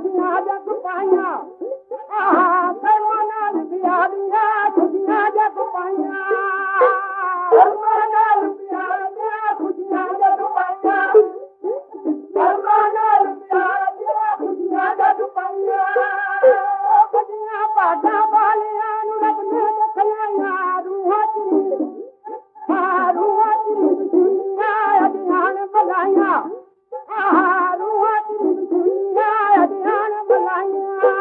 खुशियां जग पाइयां आहा करमाना बिया दिया खुशियां जग पाइयां करमाना बिया दिया खुशियां जग पाइयां करमाना बिया दिया खुशियां जग पाइयां खुशियां बाटा वालियां नु रब ने दखलाइयां रूहां दी खुशियां अदियान बलाइयां आहा रूहां दी खुशियां अदियान बलाइयां